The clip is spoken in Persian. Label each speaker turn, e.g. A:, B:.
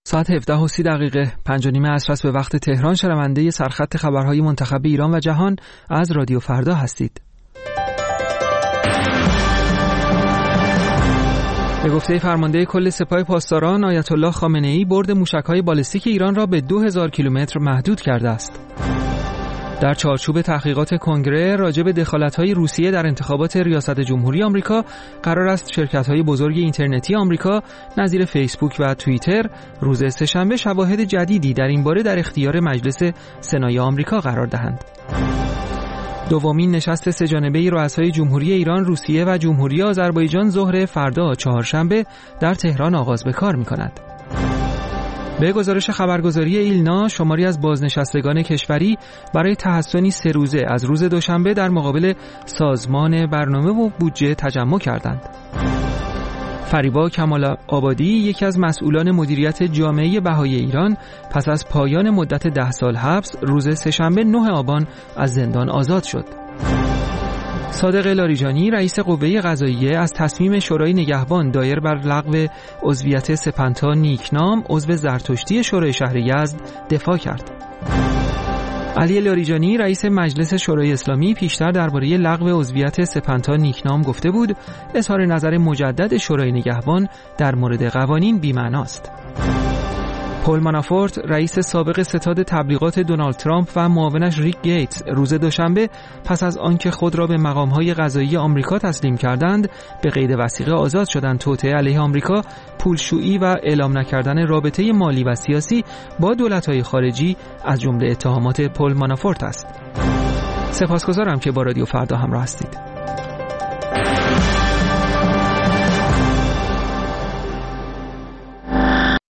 A: ساعت 17:30 5:30 عصر است به وقت تهران. شنونده سرخط خبرهای منتخب ایران و جهان از رادیو فردا هستید. به گفته فرمانده کل سپاه پاسداران آیت الله خامنه‌ای، برد موشک‌های بالستیک ایران را به 2000 کیلومتر محدود کرده است. در چارچوب تحقیقات کنگره راجع به دخالت‌های روسیه در انتخابات ریاست جمهوری آمریکا، قرار است شرکت‌های بزرگ اینترنتی آمریکا نظیر فیسبوک و توییتر روز سه‌شنبه شواهد جدیدی در این باره در اختیار مجلس سنای آمریکا قرار دهند. دومین نشست سه‌جانبه رؤسای جمهوری ایران، روسیه و جمهوری آذربایجان ظهر فردا چهارشنبه در تهران آغاز به کار می‌کند. به گزارش خبرگزاری ایلنا، شماری از بازنشستگان کشوری برای تحسنی 3 روزه از روز دوشنبه در مقابل سازمان برنامه و بودجه تجمع کردند. فریبا کمال آبادی، یکی از مسئولان مدیریت جامعه بهایی ایران، پس از پایان مدت 10 سال حبس روز سه‌شنبه 9 آبان از زندان آزاد شد. صادق لاریجانی، رئیس قوه قضاییه، از تصمیم شورای نگهبان دایر بر لغو عضویت سپنتا نیکنام، عضو زرتشتی شورای شهر یزد، دفاع کرد. علی لاریجانی، رئیس مجلس شورای اسلامی، پیشتر درباره لغو عضویت سپنتا نیکنام گفته بود اظهار نظر مجدد شورای نگهبان در مورد قوانین بی‌معناست. پل مانافورت، رئیس سابق ستاد تبلیغات دونالد ترامپ و معاونش ریک گیتس، روز دوشنبه پس از آنکه خود را به مقام‌های قضایی آمریکا تسلیم کردند، به قید وثیقه آزاد شدند. توطئه علیه آمریکا، پولشویی و اعلام نکردن رابطه مالی و سیاسی با دولت‌های خارجی از جمله اتهامات پل مانافورت است. سپاسگزارم که با رادیو فردا همراه هستید.